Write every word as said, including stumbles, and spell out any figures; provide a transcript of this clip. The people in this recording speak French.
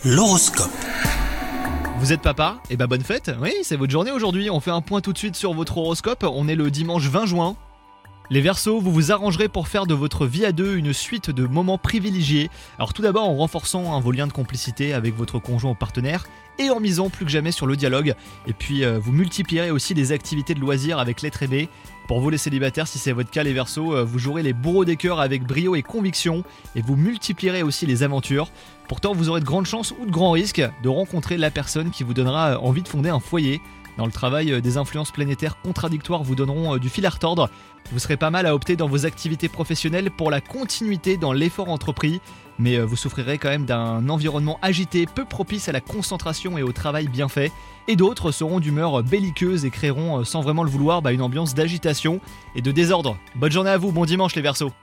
L'horoscope. Vous êtes papa? Eh ben bonne fête. Oui, c'est votre journée aujourd'hui. On fait un point tout de suite sur votre horoscope. On est le dimanche vingt juin. Les Verseaux, vous vous arrangerez pour faire de votre vie à deux une suite de moments privilégiés. Alors tout d'abord en renforçant hein, vos liens de complicité avec votre conjoint ou partenaire et en misant plus que jamais sur le dialogue. Et puis euh, vous multiplierez aussi les activités de loisirs avec l'être aimé. Pour vous les célibataires, si c'est votre cas les Verseaux, euh, vous jouerez les bourreaux des cœurs avec brio et conviction et vous multiplierez aussi les aventures. Pourtant vous aurez de grandes chances ou de grands risques de rencontrer la personne qui vous donnera envie de fonder un foyer. Dans le travail, des influences planétaires contradictoires vous donneront du fil à retordre. Vous serez pas mal à opter dans vos activités professionnelles pour la continuité dans l'effort entrepris, mais vous souffrirez quand même d'un environnement agité, peu propice à la concentration et au travail bien fait. Et d'autres seront d'humeur belliqueuse et créeront, sans vraiment le vouloir, bah, une ambiance d'agitation et de désordre. Bonne journée à vous, bon dimanche les Verseaux.